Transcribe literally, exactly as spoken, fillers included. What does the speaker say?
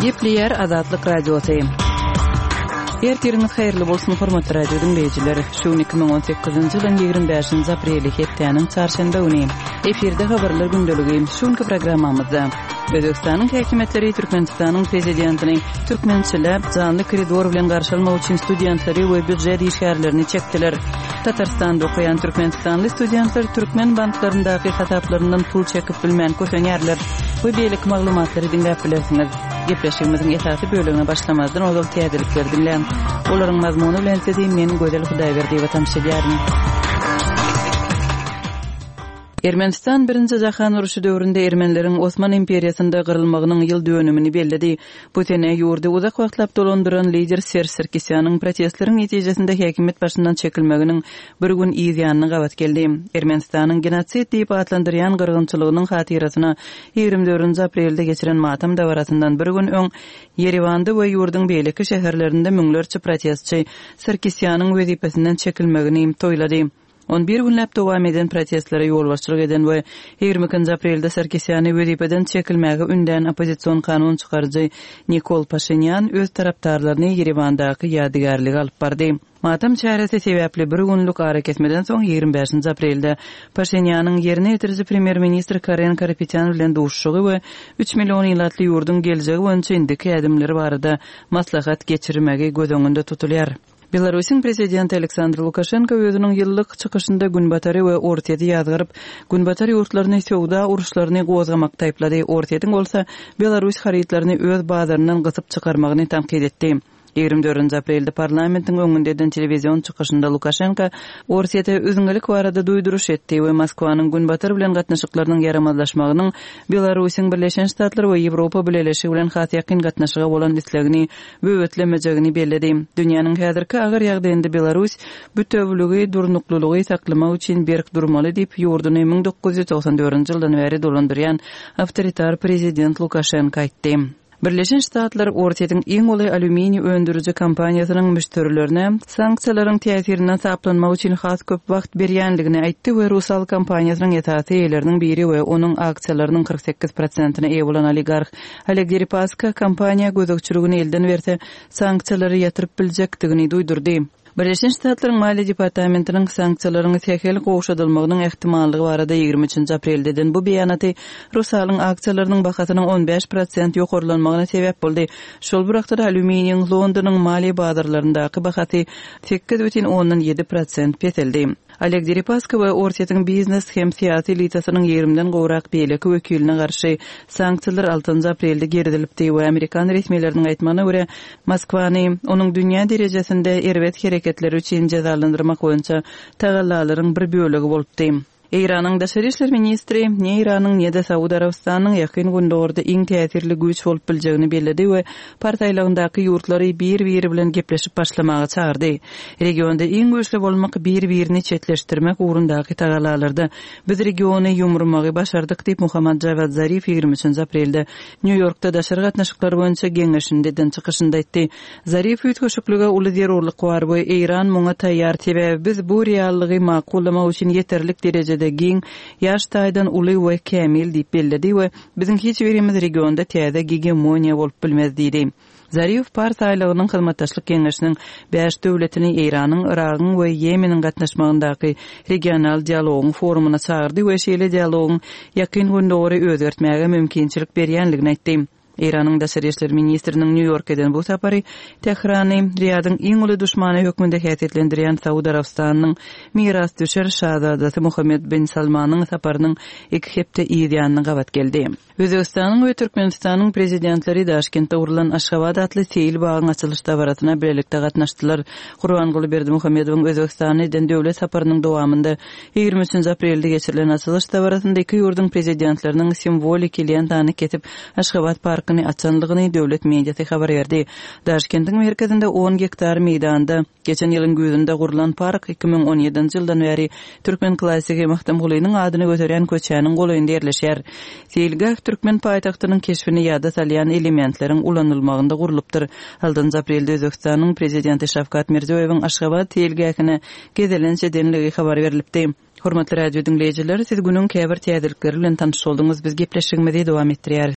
Gepleyer Azatlyk Radiosu. Ertiriniz hayırlı bolsun hormatly radio dinleyijiler. Şu iki bin on sekizinji ýylyň ýygrimi beşinji apreli hepdeniň çarşamba güni efirde habarlar gündöligi şunky programmamyzda Özbekistanyň häkimetleri Türkmenistanyň prezidentini türkmençilep janly koridor bilen garşylmak üçin studentlary we büdjet işgärlerini çekdiler. Tatarstanda okuyan Türkmenistanly studentler türkmen banklaryndaky hesaplaryndan pul çekip bilmän köşeňärler. Bu beýlik maglumatlary dinläp bilesiňiz. Gepleşigimiziň esasy bölümine başlamazdan ozal täzelikleri dinleň. Olaryň mazmuny bilen sizin meni gözel Hudaýberdi we tamşylýaryň. Ermenistan birinji jahan uruşy döwründe ermenleriň Osman imperiýasynda gyrylmagynyň ýyl dönümini bellidi. Bu sene ýurdy uzak wagtlap dolandyran lider Serj Sarkisyanyň protestleriň netijesinde häkimet başyndan çekilmeginiň bir gün ýygyanyny gabat geldi. Ermenistanyň genotsid diýip atlandyrýan gyrgynçylygynyň hatyrasyna ýygrimi dördünji aprelde geçiren matam dawarasyndan bir gün öň Yerewanda we ýurdyň beýleki şäherlerinde müňlerçe protestçi Sarkisyanyň wezipesinden çekilmegini toýlady. on bir günläp dowam eden protestlere ýol başçylyk eden we ýygrimi ikinji aprelde Sarkisyany wezipeden çekilmäge ünden opozisiýon kanun çykarjy Nikol Pashinyan öz tarapdarlaryny Yerewandaky ýadygarlyga alyp bardy. Matam çäresi sebäpli bir günlük ara kesmeden soň ýygrimi beşinji aprelde Pashinyanyň ýerine ýetirji premier ministr Karen Karapetyan bilen duşuşygy we üç million ýylatly ýurdun geljegi boýunça indiki ädimleri barada maslahat geçirmegi göz öňünde tutulýar. Belarusyň prezidenti Aleksandr Lukashenko özüniň ýyllyk çykyşynda Günbatary we Ortiýety ýazgyryp, Günbatary ýurtlaryny sowda uruşlaryny gozgamak taýplady. Ortiýetin bolsa Belarus haritlaryny öz bazaryndan gysyp çykarmagyny tanqid etdi. ýygrimi dördünji aprelde parlamentiň öňünde eden telewizion çykyşynda Lukashenko Ortiýete özüňilik barada duýduruş etdi we Moskwanyň Günbatary bilen gatnaşyklarynyň ýaramazlaşmagynyň Belarusyň Birleşen Ştatlar we Ýewropa bileşigi bilen hat ýakyn gatnaşyga bolan islegini böwetlemejegini bellidi. Dünýäniň häzirki agyr ýagdaýynda Belarus bütewligi, durnuklulygy saklamak üçin berk durmaly diýip ýurduny bir bin dokuz ýüz toksan dördünji ýyldan beri dolandyrýan awtoritar prezident Lukashenko aýtdy. Birleşen Ştatlar Ortiýetiň iň uly alümini öndürüji kompaniýasynyň müşterilerine sanksiýalaryň täsirinden saplanmak üçin has köp wagt berýänligini aýtdy we Rusal kompaniýasynyň ýetaty eýleriniň biri we onuň aksiýalarynyň kırk sekiz prosentyny eýe bolan oligarh Oleg Deripaska kompaniýa gözükçüligini elden berse sanksiýalary ýatyryp biljekdigini duýdurdy. Birleşen Ştatlaryň Maliýe departamentiniň sanksiýalaryny täkel gowşadylmagynyň ähtimallygy barada ýygrimi üçinji apreldeden bu beýanaty Rusalyň aksiýalarynyň bahasynyň on beş prosent ýokarlanmagyna sebäp boldy. Şol bir wagtda alüminiýň Londonyň maliýe bazarlaryndaky bahasy sekiz бүтүн ondan ýedi prosent peseldi. Oleg Deripaska we Ortiýetiň biznes hem syýasy elitasynyň ýerimden gowrak beýleki wekiline garşy sanksiýalar altynji aprelde geridilipdi we Amerikan resmiýetleriniň aýtmagyna görä Moskwany onuň dünýä derejesinde erwet hereketleri üçin jazalandyrmak boýunça tagallalaryň bir bölegi bolupdy. İran'ın Daşary işler ministri ne İran'ın ne de Saudiya Arabistanyň ýakyn gündörde iň täsirli güýç bolup biljegini bellidi we partiýalygyndaky ýurtlary bir-biri bilen gepleşip başlamagy çağırdy. Regionda iň güýçli bolmak bir-birini çetleşdirmek ugrundaky tagalalarda biz regiony ýumurmagy başardyk diýip Muhammad Javad Zarif ýygrimi üçinji aprelde New Yorkda daşary gatnaşyklary boýunça geňeşinde den çykyşynda aýtdy. Zarif ýetgeşiklige uly zerurlyk bar we İran muňa taýýar sebäbi biz bu reallygy makullamak üçin ýeterlik derejede giň ýaş taýdan uly we kämil diýip bellidi we biziň hiç birimiz regionda täze hegemoniýa bolup bilmez diýdi. Zarif partiýalygynyň hyzmatdaşlyk geňeşiniň beş döwletini Iranyň, Iragyň we Ýemeniň gatnaşmagyndaky regional dialoguň forumuna çağırdy we şeýle dialoguň ýakyn gündöre özgertmäge mümkinçilik berýänligini aýtdy. İran'ın Daşary işler ministriniň New York'dan bu sapary Tehrany Riýadyň iň uly düşmany hökmünde häsiýetlendirýän Saudiya Arabistanynyň miras düşer şahzadasy Mohammed bin Salmanyň saparynyň iki hepde ýygyanyny gabat geldi. Özbekistanyň we Türkmenistanyň prezidentleri Daşkentde urulan Aşgabat atly seýil bagyň açylyş dawaratyna birlikde gatnaşdylar. Gurbanguly Berdimuhammedowyň Özbekistanyň döwlet saparynyň dowamında ýygrimi üçinji aprelde geçirilen açylyş dawaratynda iki ýurdun prezidentleriniň simwolik ýylyny ketip Aşgabat parkyny açanlygyny döwlet mediasy habar berdi. Daşkentiň merkezinde on hektar meýdanda geçen ýylyň güzünde gurulan park iki bin on ýedinji ýyldan beri Türkmen klassiki Mahtamgulynyň adyny götüren köçäniň goýunda ýerleşýär. Seýilgah Türkmen paýtagtynyň keşfini ýada salýan elementleriň ulanylmagynda gurulupdyr. Aldynjy aprelde Özbekistanyň prezidenti Şavkat Mirziýowyň Aşgabat seýilgahine gezelençe denligi habar berilipdi. Hormatly radio dinleyijiler, siz günüň käbir täzelikleri bilen tanış boldunuz. Biz gepleşigimizi dowam etdirýär.